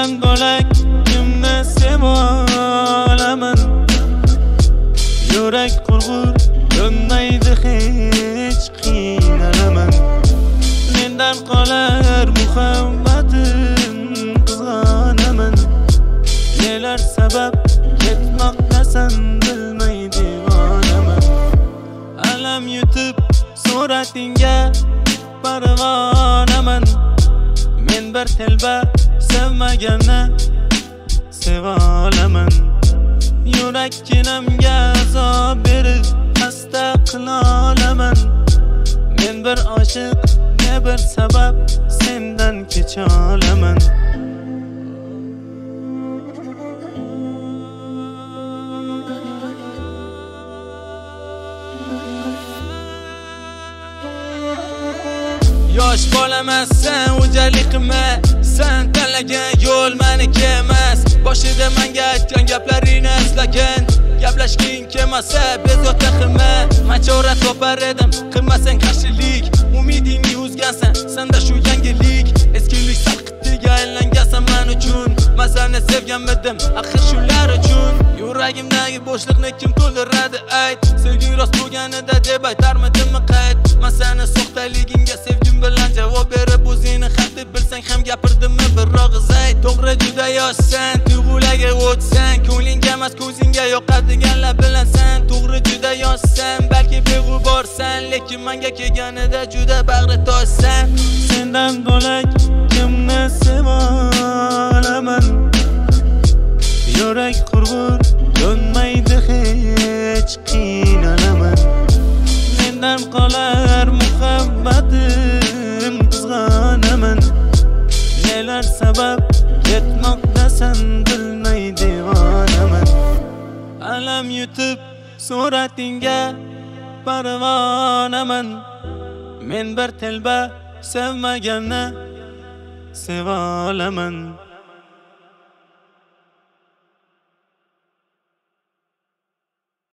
Sendan bo'lak kimni sevolaman. Yurak qurg'ur dönmaydi hech qiynalaman. Mendan qolar muhabbatim qizg'anaman. Nelar sabab ketmoqdasan bilmay divonaman. Alam yutib suratingga parvonaman. Men bir telba sevmaganni sevolaman. Yurak kinamga azob berib xasta qilolaman. Men bir oshiq ne bir sabab sendan kecholaman. Yosh bolamas sen o'jalik qilma. Sen tanlagan yo'l meniki emas. Boshida menga aytgan gaplaringni eslagan. Gaplashging kelmasa bezovta qilma. Machora topar edim qilmasang qarshilik. Umidingni uzgansan senda shu yangilik. Eskilik sarqitiga aylangansan men uchun. Men seni sevganmidim axir shular uchun. Yuragimdagi bo'shliqni kim to'ldiradi ayt. Sevging rost bo'lganida deb aytarmidimmi qayd. Men seni soxtaligingga sevgim bilan javob berib o'zingni haq deb bilsang ham gapirdimmi bir og'iz ayt. To'g'ri juda yoshsan, tuyg'ularga o'tsan, ko'nglingga emas ko'zingga yoqadiganlar bilan sen. To'g'ri juda yoshsan, balki beg'uborsan, lekin menga kelganida juda bag'ri toshsan. Sendan bo'lak kimni sevolaman. Yurak qurg'ur dönmaydi hech qiynalaman. Mendan qolar muhabbatim qizg'anaman. Nelar sabab ketmoqdasan bilmay divonaman. Alam yutib suratingga parvonaman. Men bir telba sevmaganni sevolaman.